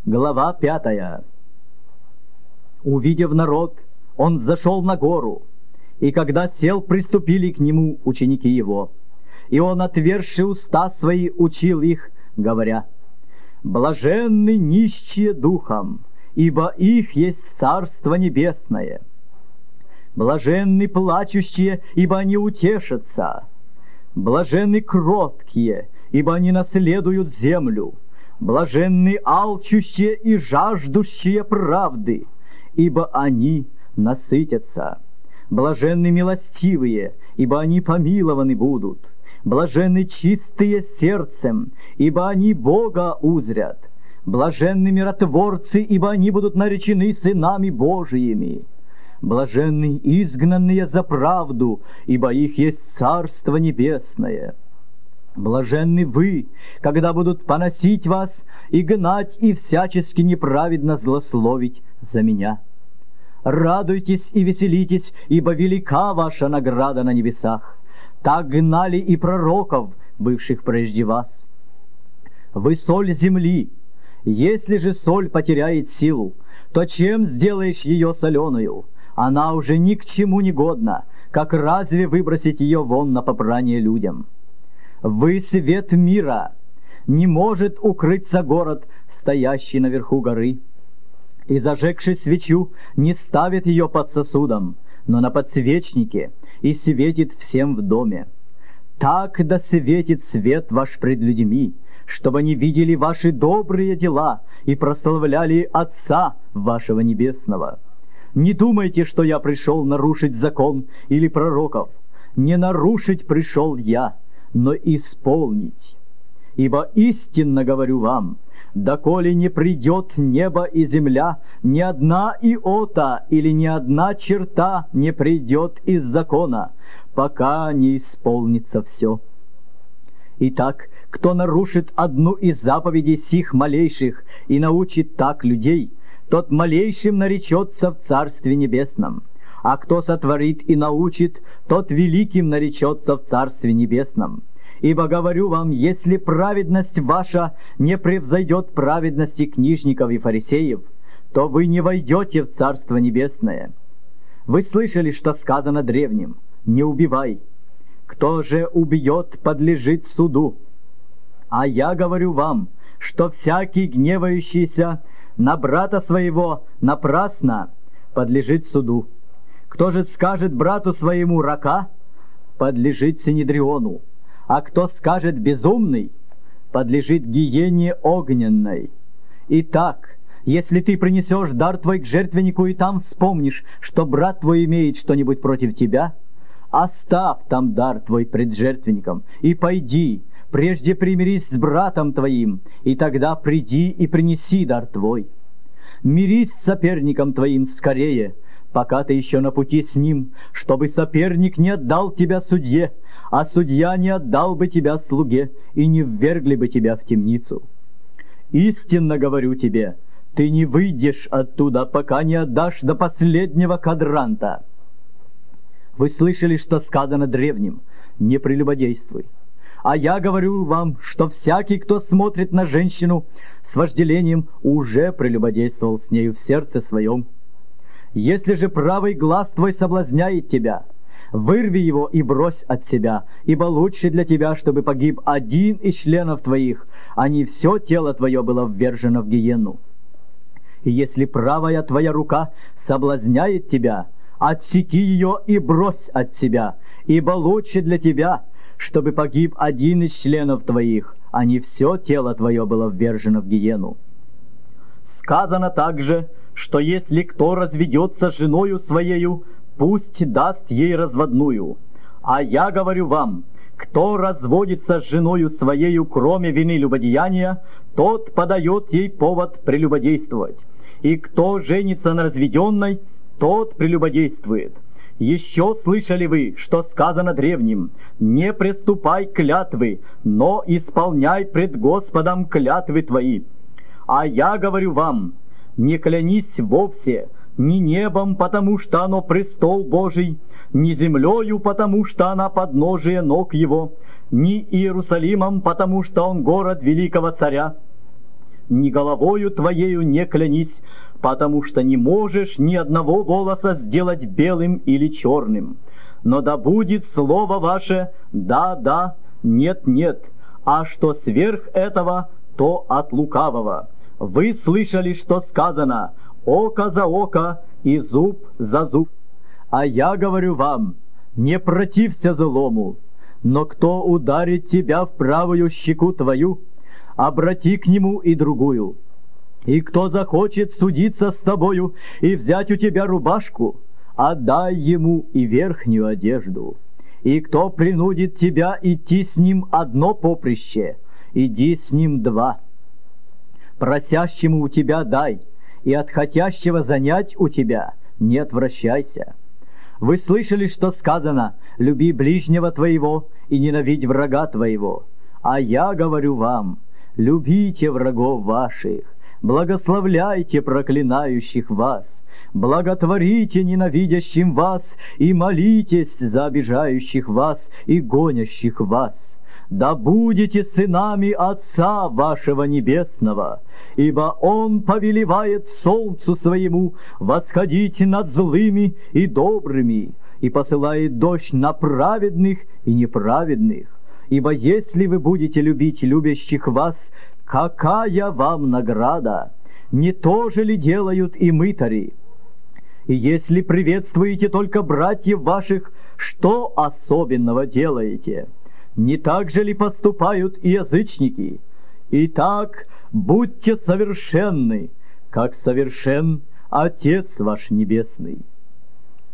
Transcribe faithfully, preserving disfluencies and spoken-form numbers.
Глава пятая. Увидев народ, он зашел на гору, и когда сел, приступили к нему ученики его. И он, отверши уста свои, учил их, говоря: «Блаженны нищие духом, ибо их есть Царство Небесное. Блаженны плачущие, ибо они утешатся. Блаженны кроткие, ибо они наследуют землю. Блаженны алчущие и жаждущие правды, ибо они насытятся. Блаженны милостивые, ибо они помилованы будут. Блаженны чистые сердцем, ибо они Бога узрят. Блаженны миротворцы, ибо они будут наречены сынами Божиими. Блаженны изгнанные за правду, ибо их есть Царство Небесное. Блаженны вы, когда будут поносить вас и гнать, и всячески неправедно злословить за меня. Радуйтесь и веселитесь, ибо велика ваша награда на небесах. Так гнали и пророков, бывших прежде вас. Вы соль земли. Если же соль потеряет силу, то чем сделаешь ее соленую? Она уже ни к чему не годна, как разве выбросить ее вон на попрание людям? Вы свет мира. Не может укрыться город, стоящий наверху горы. И, зажегши свечу, не ставит ее под сосудом, но на подсвечнике, и светит всем в доме. Так да светит свет ваш пред людьми, чтобы они видели ваши добрые дела и прославляли Отца вашего Небесного. Не думайте, что я пришел нарушить закон или пророков. Не нарушить пришел я, но исполнить. Ибо истинно говорю вам, доколе не придет небо и земля, ни одна иота или ни одна черта не придет из закона, пока не исполнится все. Итак, кто нарушит одну из заповедей сих малейших и научит так людей, тот малейшим наречется в Царстве Небесном, а кто сотворит и научит, тот великим наречется в Царстве Небесном. Ибо говорю вам, если праведность ваша не превзойдет праведности книжников и фарисеев, то вы не войдете в Царство Небесное. Вы слышали, что сказано древним: «Не убивай. Кто же убьет, подлежит суду». А я говорю вам, что всякий гневающийся на брата своего напрасно подлежит суду. Кто же скажет брату своему «рака», подлежит синедриону. А кто скажет «безумный», подлежит гиене огненной. Итак, если ты принесешь дар твой к жертвеннику и там вспомнишь, что брат твой имеет что-нибудь против тебя, оставь там дар твой пред жертвенником и пойди, прежде примирись с братом твоим, и тогда приди и принеси дар твой. Мирись с соперником твоим скорее, пока ты еще на пути с ним, чтобы соперник не отдал тебя судье, а судья не отдал бы тебя слуге, и не ввергли бы тебя в темницу. Истинно говорю тебе, ты не выйдешь оттуда, пока не отдашь до последнего кадранта. Вы слышали, что сказано древним: «Не прелюбодействуй». А я говорю вам, что всякий, кто смотрит на женщину с вожделением, уже прелюбодействовал с нею в сердце своем. Если же правый глаз твой соблазняет тебя, вырви его и брось от себя, ибо лучше для тебя, чтобы погиб один из членов твоих, а не все тело твое было ввержено в гиенну. И если правая твоя рука соблазняет тебя, отсеки ее и брось от себя, ибо лучше для тебя, чтобы погиб один из членов твоих, а не все тело твое было ввержено в гиену. Сказано также, что если кто разведется с женою своею, пусть даст ей разводную. А я говорю вам, кто разводится с женою своею, кроме вины любодеяния, тот подает ей повод прелюбодействовать. И кто женится на разведенной, тот прелюбодействует. Еще слышали вы, что сказано древним: «Не преступай клятвы, но исполняй пред Господом клятвы твои». А я говорю вам, не клянись вовсе, ни небом, потому что оно престол Божий, ни землею, потому что она подножие ног его, ни Иерусалимом, потому что он город великого царя. ни головою твоею не клянись, потому что не можешь ни одного волоса сделать белым или черным. Но да будет слово ваше «да, да», «нет, нет», а что сверх этого, то от лукавого. Вы слышали, что сказано «око за око и зуб за зуб». А я говорю вам, не протився злому, но кто ударит тебя в правую щеку твою, обрати к нему и другую. И кто захочет судиться с тобою и взять у тебя рубашку, отдай ему и верхнюю одежду. И кто принудит тебя идти с ним одно поприще, иди с ним два. Просящему у тебя дай, и от хотящего занять у тебя не отвращайся. Вы слышали, что сказано «люби ближнего твоего и ненавидь врага твоего». А я говорю вам, любите врагов ваших, благословляйте проклинающих вас, благотворите ненавидящим вас и молитесь за обижающих вас и гонящих вас. Да будете сынами Отца вашего Небесного, ибо Он повелевает солнцу своему восходить над злыми и добрыми, и посылает дождь на праведных и неправедных. Ибо если вы будете любить любящих вас, какая вам награда? Не то же ли делают и мытари? И если приветствуете только братьев ваших, что особенного делаете? Не так же ли поступают и язычники? Итак, будьте совершенны, как совершен Отец ваш Небесный.